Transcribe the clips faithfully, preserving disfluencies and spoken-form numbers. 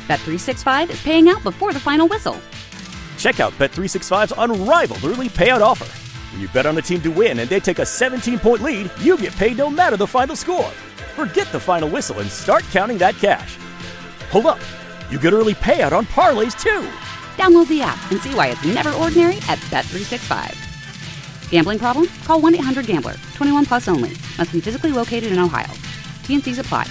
Bet three sixty-five is paying out before the final whistle. Check out Bet three sixty-five's unrivaled early payout offer. When you bet on a team to win and they take a seventeen-point lead, you get paid no matter the final score. Forget the final whistle and start counting that cash. Hold up. You get early payout on parlays, too. Download the app and see why it's never ordinary at Bet three sixty-five. Gambling problem? Call one eight hundred gambler. twenty-one plus only. Must be physically located in Ohio. T N Cs apply.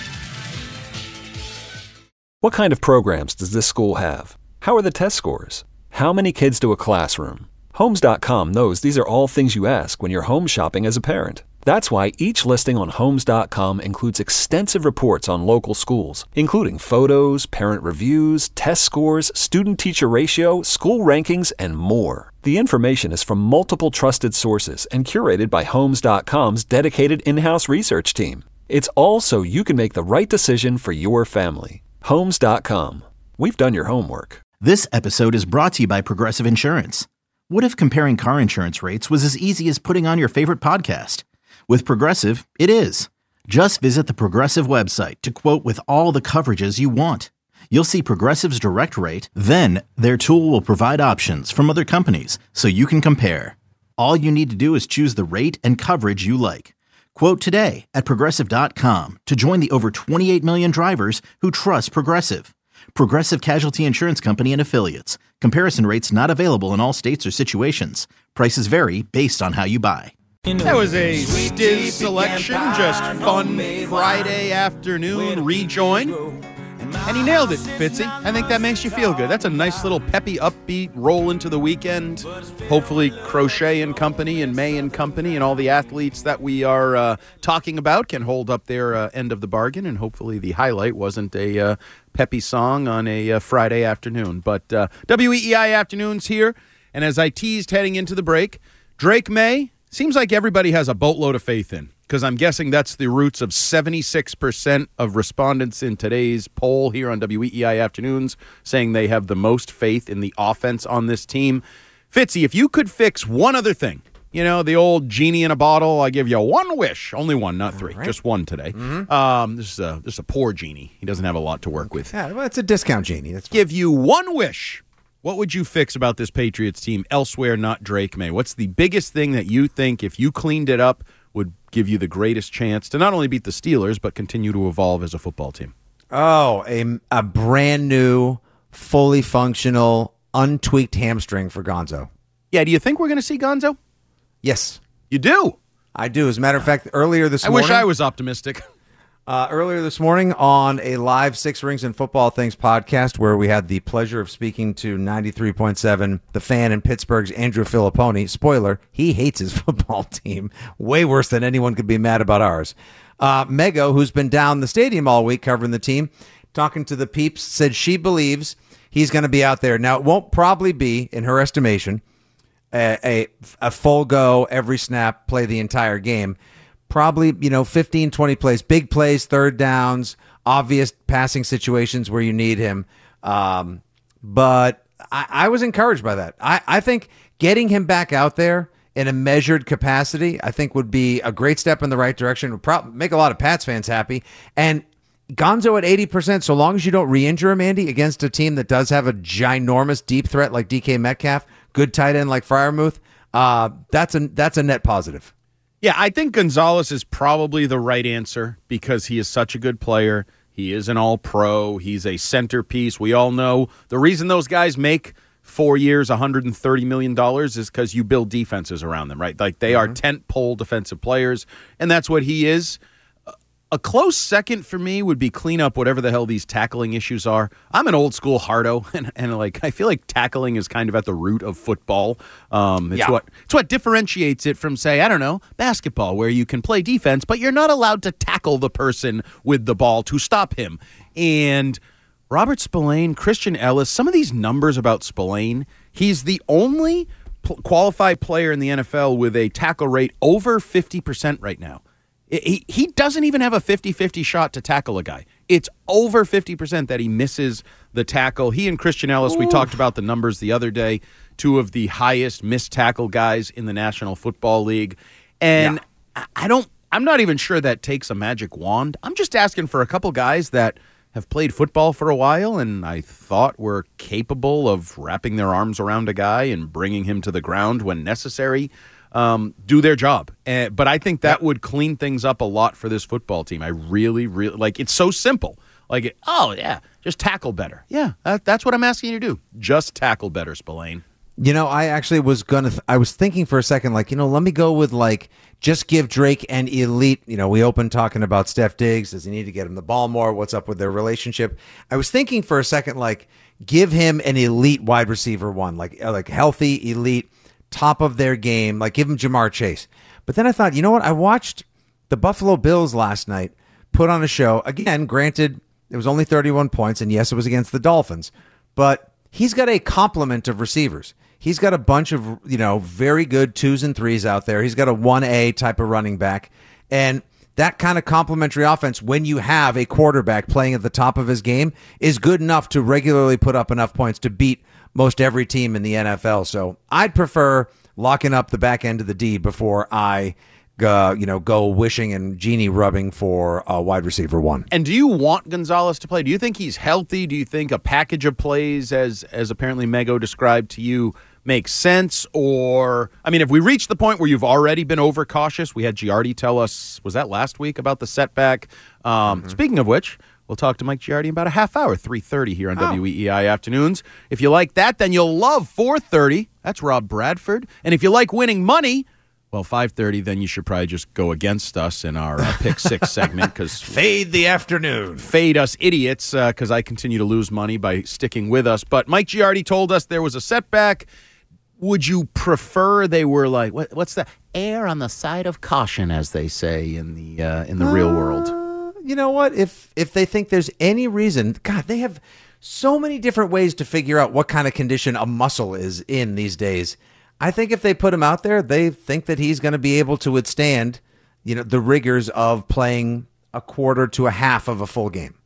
What kind of programs does this school have? How are the test scores? How many kids to a classroom? Homes dot com knows these are all things you ask when you're home shopping as a parent. That's why each listing on Homes dot com includes extensive reports on local schools, including photos, parent reviews, test scores, student-teacher ratio, school rankings, and more. The information is from multiple trusted sources and curated by Homes dot com's dedicated in-house research team. It's all so you can make the right decision for your family. Homes dot com. We've done your homework. This episode is brought to you by Progressive Insurance. What if comparing car insurance rates was as easy as putting on your favorite podcast? With Progressive, it is. Just visit the Progressive website to quote with all the coverages you want. You'll see Progressive's direct rate, then their tool will provide options from other companies so you can compare. All you need to do is choose the rate and coverage you like. Quote today at Progressive dot com to join the over twenty-eight million drivers who trust Progressive. Progressive Casualty Insurance Company and Affiliates. Comparison rates not available in all states or situations. Prices vary based on how you buy. That was a Stiz selection, just fun Friday afternoon rejoin. And he nailed it, Fitzy. I think that makes you feel good. That's a nice little peppy, upbeat roll into the weekend. Hopefully Crochet and Company and May and Company and all the athletes that we are uh, talking about can hold up their uh, end of the bargain. And hopefully the highlight wasn't a uh, peppy song on a uh, Friday afternoon. But uh, W E E I Afternoons here. And as I teased heading into the break, Drake May seems like everybody has a boatload of faith in, because I'm guessing that's the roots of seventy-six percent of respondents in today's poll here on W E E I Afternoons saying they have the most faith in the offense on this team. Fitzy, if you could fix one other thing, you know, the old genie in a bottle, I give you one wish. Only one, not three. Right. Just one today. Mm-hmm. Um, this is a this is a poor genie. He doesn't have a lot to work with. Yeah, well, it's a discount genie. That's fine. Give you one wish. What would you fix about this Patriots team elsewhere, not Drake May? What's the biggest thing that you think, if you cleaned it up, would give you the greatest chance to not only beat the Steelers, but continue to evolve as a football team? Oh, a, a brand new, fully functional, untweaked hamstring for Gonzo. Yeah, do you think we're going to see Gonzo? Yes. You do? I do. As a matter of fact, earlier this I morning... I wish I was optimistic. Uh, earlier this morning on a live Six Rings and Football Things podcast where we had the pleasure of speaking to ninety-three point seven, the fan in Pittsburgh's Andrew Filipponi. Spoiler, he hates his football team way worse than anyone could be mad about ours. Uh, Mego, who's been down the stadium all week covering the team, talking to the peeps, said she believes he's going to be out there. Now, it won't probably be, in her estimation, a, a, a full go, every snap, play the entire game. Probably, you know, fifteen, twenty plays, big plays, third downs, obvious passing situations where you need him. Um, but I, I was encouraged by that. I, I think getting him back out there in a measured capacity, I think would be a great step in the right direction. Would probably make a lot of Pats fans happy. And Gonzo at eighty percent, so long as you don't re-injure him, Andy, against a team that does have a ginormous deep threat like D K Metcalf, good tight end like Freiermuth, uh, that's a that's a net positive. Yeah, I think Gonzalez is probably the right answer because he is such a good player. He is an all-pro. He's a centerpiece. We all know the reason those guys make four years, one hundred thirty million dollars is because you build defenses around them, right? Like they mm-hmm. are tent-pole defensive players, and that's what he is. A close second for me would be clean up whatever the hell these tackling issues are. I'm an old school hardo, and, and like I feel like tackling is kind of at the root of football. Um, it's yeah. what it's what differentiates it from, say, I don't know, basketball, where you can play defense, but you're not allowed to tackle the person with the ball to stop him. And Robert Spillane, Christian Ellis, some of these numbers about Spillane, he's the only p- qualified player in the N F L with a tackle rate over fifty percent right now. He he doesn't even have a fifty-fifty shot to tackle a guy. It's over fifty percent that he misses the tackle. He and Christian Ellis, Ooh. we talked about the numbers the other day, two of the highest missed tackle guys in the National Football League. And yeah. I don't, I'm not even sure that takes a magic wand. I'm just asking for a couple guys that have played football for a while and I thought were capable of wrapping their arms around a guy and bringing him to the ground when necessary, um, do their job. Uh, but I think that would clean things up a lot for this football team. I really, really, like, it's so simple. Like, it, oh, yeah, just tackle better. Yeah, that, that's what I'm asking you to do. Just tackle better, Spillane. You know, I actually was going to, th- I was thinking for a second, like, you know, let me go with, like, just give Drake an elite, you know, we opened talking about Steph Diggs. Does he need to get him the ball more? What's up with their relationship? I was thinking for a second, like, give him an elite wide receiver one, like, like healthy, elite, top of their game, like, give him Jamar Chase. But then I thought, you know what? I watched the Buffalo Bills last night put on a show. Again, granted, it was only thirty-one points, and yes, it was against the Dolphins, but he's got a complement of receivers. He's got a bunch of, you know, very good twos and threes out there. He's got a one A type of running back. And that kind of complementary offense, when you have a quarterback playing at the top of his game, is good enough to regularly put up enough points to beat most every team in the N F L. So I'd prefer locking up the back end of the D before I Uh, you know, go wishing and genie rubbing for a wide receiver one. And do you want Gonzalez to play? Do you think he's healthy? Do you think a package of plays, as as apparently Mego described to you, makes sense? Or, I mean, if we reach the point where you've already been overcautious, we had Giardi tell us, was that last week, about the setback? Um, mm-hmm. Speaking of which, we'll talk to Mike Giardi in about a half hour, three thirty here on oh. W E E I Afternoons. If you like that, then you'll love four thirty. That's Rob Bradford. And if you like winning money, well, five thirty, then you should probably just go against us in our uh, Pick Six segment. Cause fade the afternoon. Fade us idiots, because uh, I continue to lose money by sticking with us. But Mike Giardi told us there was a setback. Would you prefer they were like, what, what's that? Err on the side of caution, as they say in the uh, in the uh, real world. You know what? If if they think there's any reason, God, they have so many different ways to figure out what kind of condition a muscle is in these days. I think if they put him out there, they think that he's going to be able to withstand, you know, the rigors of playing a quarter to a half of a full game.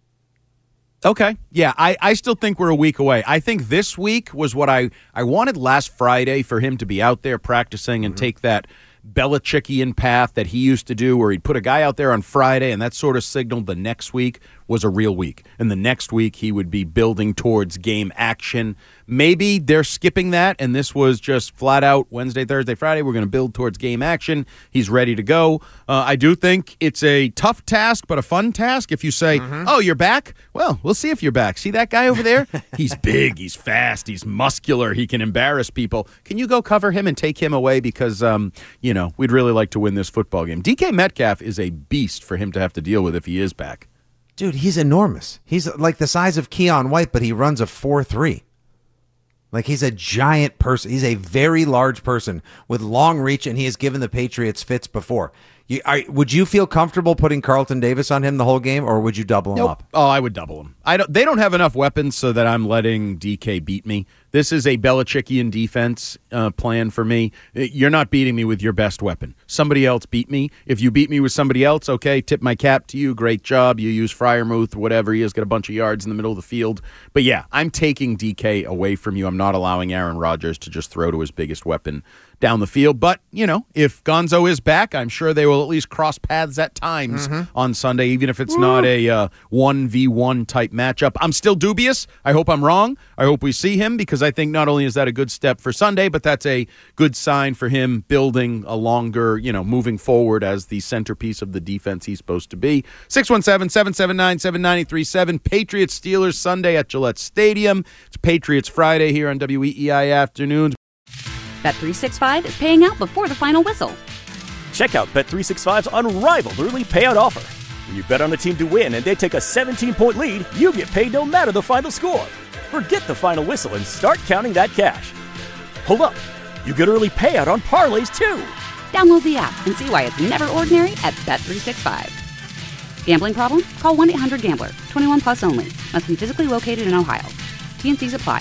Okay. Yeah, I, I still think we're a week away. I think this week was what I, I wanted last Friday for him to be out there practicing and mm-hmm. take that Belichickian path that he used to do where he'd put a guy out there on Friday and that sort of signaled the next week was a real week. And the next week he would be building towards game action. Maybe they're skipping that and this was just flat out Wednesday, Thursday, Friday. We're going to build towards game action. He's ready to go. Uh, I do think it's a tough task, but a fun task. If you say, mm-hmm. oh, you're back? Well, we'll see if you're back. See that guy over there? He's big. He's fast. He's muscular. He can embarrass people. Can you go cover him and take him away? Because, um, you know, we'd really like to win this football game. D K Metcalf is a beast for him to have to deal with if he is back. Dude, he's enormous. He's like the size of Keon White, but he runs a four three. Like, he's a giant person. He's a very large person with long reach, and he has given the Patriots fits before. You, are, would you feel comfortable putting Carlton Davis on him the whole game, or would you double him nope. up? Oh, I would double him. I don't. They don't have enough weapons so that I'm letting D K beat me. This is a Belichickian defense uh, plan for me. You're not beating me with your best weapon. Somebody else beat me. If you beat me with somebody else, okay, tip my cap to you. Great job. You use Freiermuth, whatever. He has got a bunch of yards in the middle of the field. But, yeah, I'm taking D K away from you. I'm not allowing Aaron Rodgers to just throw to his biggest weapon down the field. But, you know, if Gonzo is back, I'm sure they will at least cross paths at times mm-hmm. on Sunday, even if it's Woo. not a uh, one v one type matchup. I'm still dubious. I hope I'm wrong. I hope we see him because I think not only is that a good step for Sunday, but that's a good sign for him building a longer, you know, moving forward as the centerpiece of the defense he's supposed to be. six one seven, seven seven nine, seven nine three seven. Patriots Steelers Sunday at Gillette Stadium. It's Patriots Friday here on W E E I Afternoons. Bet three sixty-five is paying out before the final whistle. Check out Bet three sixty-five's unrivaled early payout offer. When you bet on a team to win and they take a seventeen-point lead, you get paid no matter the final score. Forget the final whistle and start counting that cash. Hold up. You get early payout on parlays, too. Download the app and see why it's never ordinary at Bet three sixty-five. Gambling problem? Call one eight hundred gambler. twenty-one plus only. Must be physically located in Ohio. T and C's apply.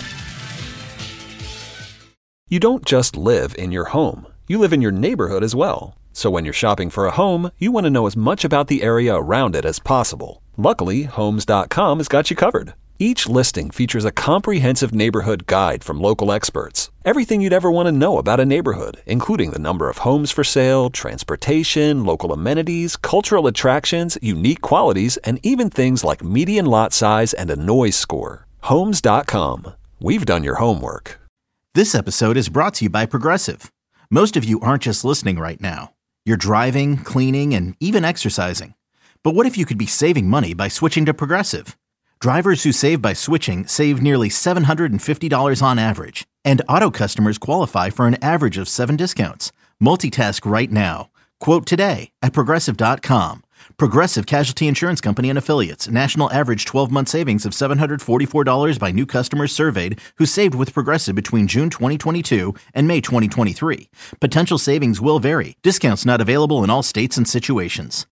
You don't just live in your home. You live in your neighborhood as well. So when you're shopping for a home, you want to know as much about the area around it as possible. Luckily, Homes dot com has got you covered. Each listing features a comprehensive neighborhood guide from local experts. Everything you'd ever want to know about a neighborhood, including the number of homes for sale, transportation, local amenities, cultural attractions, unique qualities, and even things like median lot size and a noise score. Homes dot com. We've done your homework. This episode is brought to you by Progressive. Most of you aren't just listening right now. You're driving, cleaning, and even exercising. But what if you could be saving money by switching to Progressive? Drivers who save by switching save nearly seven hundred fifty dollars on average, and auto customers qualify for an average of seven discounts. Multitask right now. Quote today at Progressive dot com. Progressive Casualty Insurance Company and Affiliates. National average twelve-month savings of seven hundred forty-four dollars by new customers surveyed who saved with Progressive between June twenty twenty-two and May twenty twenty-three. Potential savings will vary. Discounts not available in all states and situations.